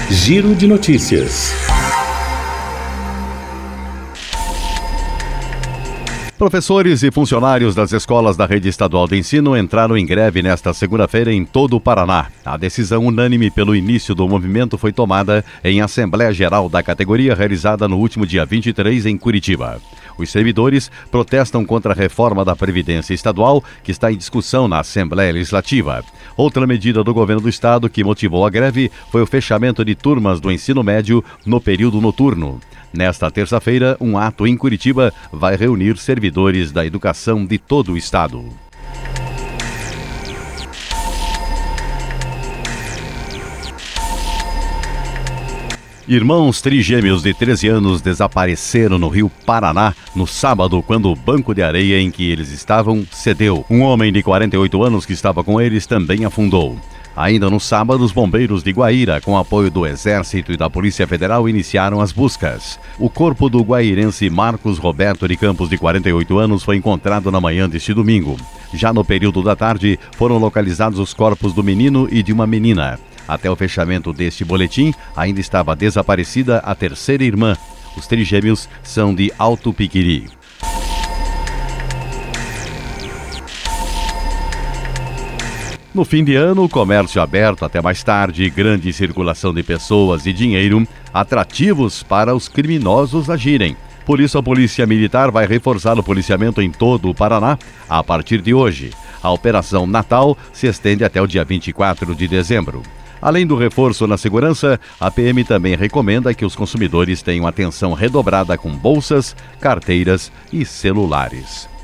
Giro de notícias. Professores e funcionários das escolas da rede estadual de ensino entraram em greve nesta segunda-feira em todo o Paraná. A decisão unânime pelo início do movimento foi tomada em Assembleia Geral da categoria realizada no último dia 23 em Curitiba. Os servidores protestam contra a reforma da Previdência Estadual que está em discussão na Assembleia Legislativa. Outra medida do governo do estado que motivou a greve foi o fechamento de turmas do ensino médio no período noturno. Nesta terça-feira, um ato em Curitiba vai reunir servidores da educação de todo o estado. Irmãos trigêmeos de 13 anos desapareceram no Rio Paraná no sábado, quando o banco de areia em que eles estavam cedeu. Um homem de 48 anos que estava com eles também afundou. Ainda no sábado, os bombeiros de Guaíra, com apoio do Exército e da Polícia Federal, iniciaram as buscas. O corpo do guairense Marcos Roberto de Campos, de 48 anos, foi encontrado na manhã deste domingo. Já no período da tarde, foram localizados os corpos do menino e de uma menina. Até o fechamento deste boletim, ainda estava desaparecida a terceira irmã. Os trigêmeos são de Alto Piquiri. No fim de ano, comércio aberto até mais tarde, grande circulação de pessoas e dinheiro, atrativos para os criminosos agirem. Por isso, a Polícia Militar vai reforçar o policiamento em todo o Paraná a partir de hoje. A Operação Natal se estende até o dia 24 de dezembro. Além do reforço na segurança, a PM também recomenda que os consumidores tenham atenção redobrada com bolsas, carteiras e celulares.